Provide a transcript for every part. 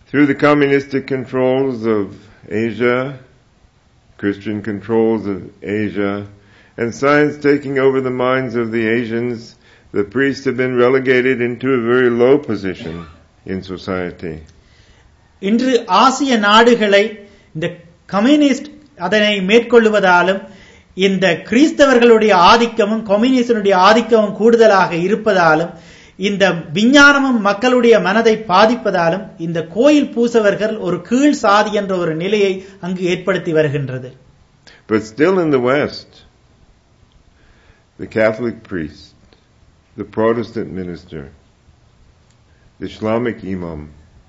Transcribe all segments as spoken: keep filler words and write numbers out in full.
Through the communistic controls of Asia, Christian controls of Asia, and science taking over the minds of the Asians, the priests have been relegated into a very low position in society. இன்று ஆசிய நாடுகளை இந்த communist அதனை மேற்கொள்வதாலும் இந்த கிறிஸ்தவர்களுடைய ஆதிக்கமும் கம்யூனிஸ்டுடைய ஆதிக்கமும் கூடுதலாக இருப்பதாலும் இந்த விஞ்ஞானமும் மக்களுடைய மனதை பாதிப்பதாலும் இந்த கோயில் பூசவர்கள் ஒரு கீழ் சாதி என்ற ஒரு நிலையை அங்கு ஏற்படுத்தி வருகின்றது. But still in the West, the Catholic priest, the Protestant minister, the Islamic imam,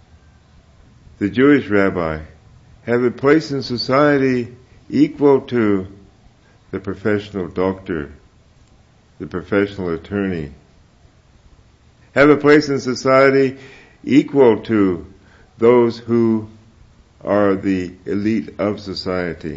the Jewish rabbi have a place in society equal to the professional doctor, the professional attorney, have a place in society equal to those who are the elite of society,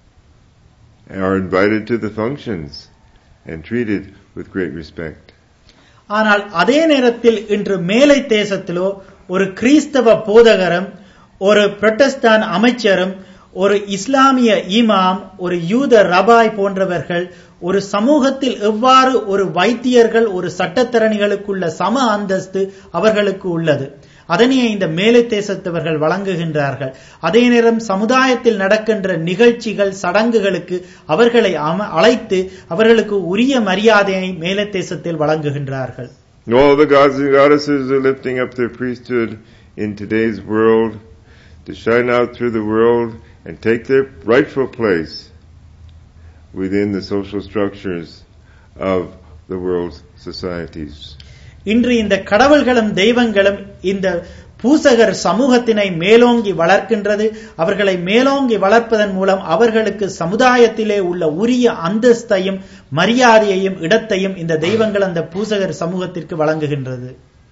and are invited to the functions and treated with great respect. ஆனால் அதே நேரத்தில் இன்று மேலை தேசத்திலோ ஒரு கிறிஸ்தவ போதகரும் ஒரு புரட்டஸ்டான் அமைச்சரும் ஒரு இஸ்லாமிய இமாம் ஒரு யூத ரபாய் போன்றவர்கள் ஒரு சமூகத்தில் எவ்வாறு ஒரு வைத்தியர்கள் ஒரு சட்டத்தரணிகளுக்குள்ள சம அந்தஸ்து அவர்களுக்கு உள்ளது, அதனை இந்த மேலை தேசத்தவர்கள் வழங்குகின்றார்கள். அதே நேரம் சமுதாயத்தில் நடக்கின்ற நிகழ்ச்சிகள் சடங்குகளுக்கு அவர்களை அழைத்து அவர்களுக்கு உரிய மரியாதையை மேலை தேசத்தில் வழங்குகின்றார்கள். All the gods and goddesses are lifting up their priesthood in today's world to shine out through the world and take their rightful place within the social structures of the world's societies. இன்று இந்த கடவுள்களும் தெய்வங்களும் இந்த பூசகர் சமூகத்தினை மேலோங்கி வளர்க்கின்றது. அவர்களை மேலோங்கி வளர்ப்பதன் மூலம் அவர்களுக்கு சமுதாயத்திலே உள்ள உரிய அந்தஸ்தையும் மரியாதையையும் இடத்தையும் இந்த தெய்வங்கள் அந்த பூசகர் சமூகத்திற்கு வழங்குகின்றது.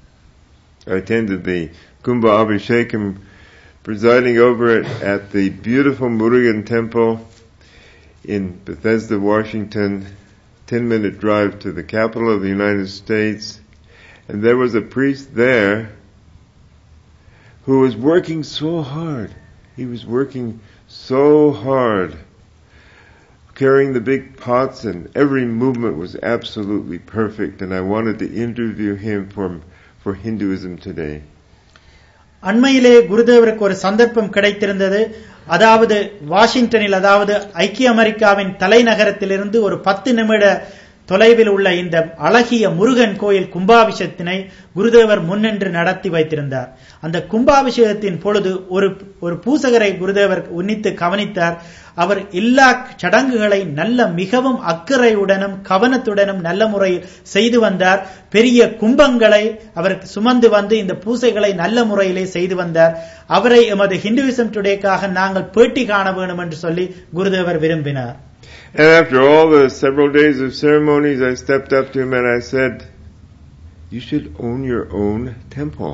I attended the Kumbha Abhishekam, presiding over it at the beautiful Murugan Temple in Bethesda, Washington, ten minute drive to the capital of the United States. And there was a priest there who was working so hard. He was working so hard, carrying the big pots, and every movement was absolutely perfect. And I wanted to interview him for, for Hinduism today. அண்மையிலே குருதேவருக்கு ஒரு சந்தர்ப்பம் கிடைத்திருந்தது. அதாவது வாஷிங்டனில், அதாவது ஐக்கிய அமெரிக்காவின் தலைநகரத்திலிருந்து ஒரு பத்து நிமிட தொலைவில் உள்ள இந்த அழகிய முருகன் கோயில் கும்பாபிஷேகத்தினை குருதேவர் முன்னின்று நடத்தி வைத்திருந்தார். அந்த கும்பாபிஷேகத்தின் பொழுது ஒரு ஒரு பூசகரை குருதேவர் உன்னித்து கவனித்தார். அவர் எல்லா சடங்குகளை நல்ல மிகவும் அக்கறையுடனும் கவனத்துடனும் நல்ல முறையில் செய்து வந்தார். பெரிய கும்பங்களை அவர் சுமந்து வந்து இந்த பூசைகளை நல்ல முறையிலே செய்து வந்தார். அவரை எமது ஹிந்துவிசம் டுடேக்காக நாங்கள் பேட்டி காண வேண்டும் என்று சொல்லி குருதேவர் விரும்பினார். And after all the several days of ceremonies, I stepped up to him and I said, "You should own your own temple."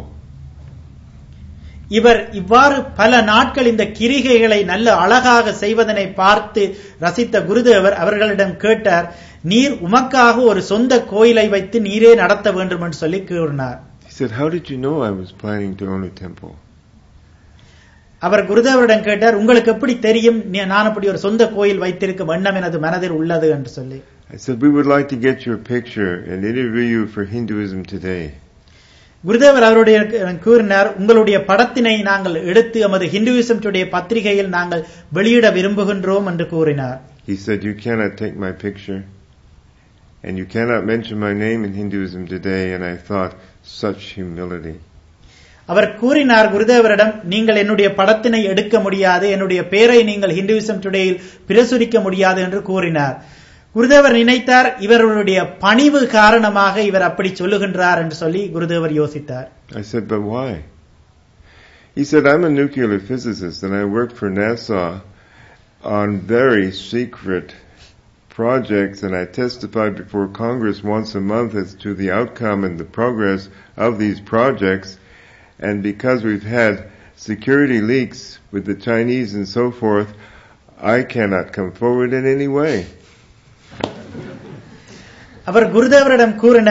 இவர் இவ்வாறு பல நாட்கள் இந்த கிரிகைகளை நல்ல அழகாக செய்வதனை பார்த்து ரசித்த குருதேவர் அவர்களிடம் கேட்டார், நீர் உமக்காக ஒரு சொந்த கோயிலை வைத்து நீரே நடத்த வேண்டும் என்று சொல்லி கூறினார். He said, "How did you know I was planning to own a temple?" அவர் குருதேவரிடம் கேட்டார், உங்களுக்கு எப்படி தெரியும் நான் அப்படி ஒரு சொந்த கோயில் வைத்திருக்கும் எண்ணம் எனது மனதில் உள்ளது என்று சொல்லி. I said, "We would like to get your picture and interview you for Hinduism today." குருதேவர் அவருடைய கூறினார், உங்களுடைய படத்தினை நாங்கள் எடுத்து நமது ஹிந்துவிசம் டுடே பத்திரிகையில் நாங்கள் வெளியிட விரும்புகின்றோம் என்று கூறினார். He said, "You cannot take my picture and you cannot mention my name in Hinduism today." And I thought, such humility. அவர் கூறினார் குருதேவரிடம், நீங்கள் என்னுடைய படத்தினை எடுக்க முடியாது, என்னுடைய பெயரை நீங்கள் ஹிந்துவிசம் டுடேயில் பிரசுரிக்க முடியாது என்று கூறினார். குருதேவர் நினைத்தார், இவருடைய பணிவு காரணமாக இவர் அப்படி சொல்லுகின்றார் என்று சொல்லி குருதேவர் யோசித்தார். I said, "But why?" He said, "I'm a nuclear physicist and I work for NASA on very secret projects, and I testify before Congress once a month as to the outcome and the progress of these projects. And because we've had security leaks with the Chinese and so forth, I cannot come forward in any way." அவர் குருதேவரிடம் கூறினார்,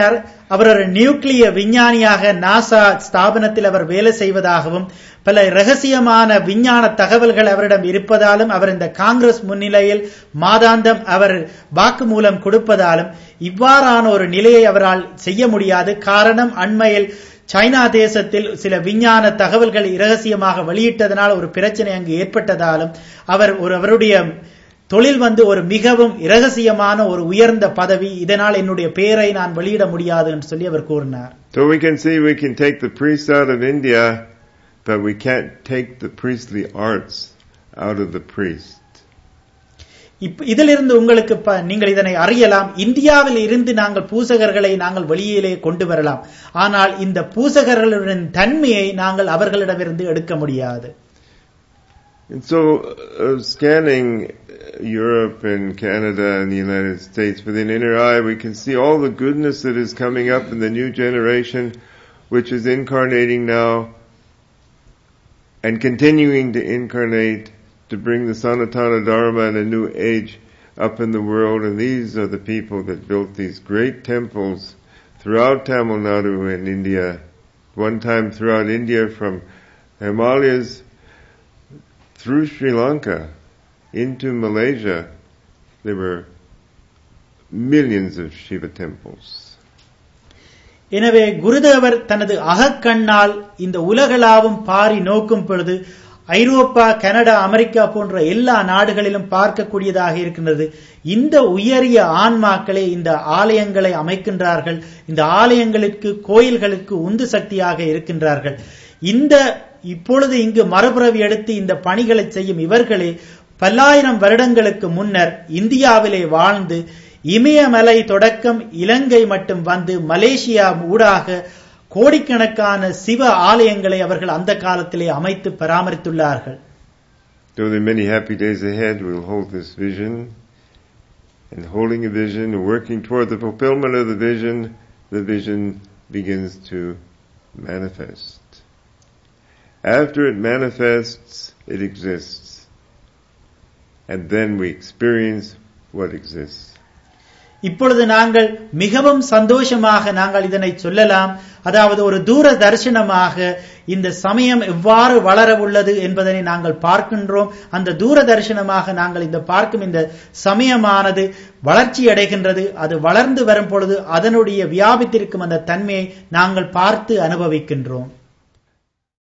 அவர் ஒரு nuclei விஞ்ஞானியாக NASA ஸ்தாபனத்தில் அவர் வேலை செய்வதாகவும் பல ரகசியமான விஞ்ஞான தகவல்கள் அவரிடம் இருப்பதாலும் அவர் இந்த காங்கிரஸ் முன்னிலையில் மாதாந்தம் அவர் வாக்குமூலம் கொடுப்பதாலும் இவ்வாறான ஒரு நிலையை அவரால் செய்ய முடியாது. காரணம், அண்மையில் சைனா தேசத்தில் சில விஞ்ஞான தகவல்கள் இரகசியமாக வெளியிட்டதனால் ஒரு பிரச்சனை அங்கு ஏற்பட்டதாலும் அவர் ஒரு அவருடைய தொழில் வந்து ஒரு மிகவும் இரகசியமான ஒரு உயர்ந்த பதவி, இதனால் என்னுடைய பெயரை நான் வெளியிட முடியாது என்று சொல்லி அவர் கூறினார். So we can see we can take the priests out of India, but we can't take the priestly arts out of the priest. இதிலிருந்து உங்களுக்கு நீங்கள் இதனை அறியலாம். இந்தியாவில் இருந்து நாங்கள் பூசகர்களை நாங்கள் வெளியிலே கொண்டு வரலாம், ஆனால் இந்த பூசகர்களின் தன்மையை நாங்கள் அவர்களிடமிருந்து எடுக்க முடியாது. And so uh, scanning Europe and Canada and the United States with an inner eye, we can see all the goodness that is coming up in the new generation, which is incarnating now and continuing to incarnate to bring the Sanatana Dharma and a new age up in the world. And these are the people that built these great temples throughout Tamil Nadu and India. One time throughout India, from Himalayas through Sri Lanka into Malaysia, there were millions of Shiva temples. எனவே குருதேவர் தனது அகக்கண்ணால் இந்த உலகளாவும் பாரி நோக்கும் பொழுது ஐரோப்பா, Canada, America போன்ற எல்லா நாடுகளிலும் பார்க்கக்கூடியதாக இருக்கின்றது. இந்த உயரிய ஆன்மாக்களே இந்த ஆலயங்களை அமைக்கின்றார்கள், இந்த ஆலயங்களுக்கு கோயில்களுக்கு உந்து சக்தியாக இருக்கின்றார்கள். இந்த இப்பொழுது இங்கு மறுபிறவி எடுத்து இந்த பணிகளை செய்யும் இவர்களே பல்லாயிரம் வருடங்களுக்கு முன்னர் இந்தியாவிலே வாழ்ந்து இமயமலை தொடக்கம் இலங்கை மட்டும் வந்து மலேசியா ஊடாக கோடிக்கணக்கான சிவ ஆலயங்களை அவர்கள் அந்த காலத்திலே அமைத்து பராமரித்துள்ளார்கள். Though there are many happy days ahead, we will hold this vision, and holding a vision and working toward the fulfillment of the vision, the vision begins to manifest. After it manifests, it exists, and then we experience what exists. இப்பொழுது நாங்கள் மிகவும் சந்தோஷமாக நாங்கள் இதனை சொல்லலாம். அதாவது ஒரு தூர தரிசனமாக இந்த சமயம் எவ்வாறு வளர உள்ளது என்பதை நாங்கள் பார்க்கின்றோம். அந்த தூர தரிசனமாக நாங்கள் இந்த பார்க்கும் இந்த சமயமானது வளர்ச்சி அடைகின்றது. அது வளர்ந்து வரும் பொழுது அதனுடைய வியாபித்திருக்கும் அந்த தன்மையை நாங்கள் பார்த்து அனுபவிக்கின்றோம்.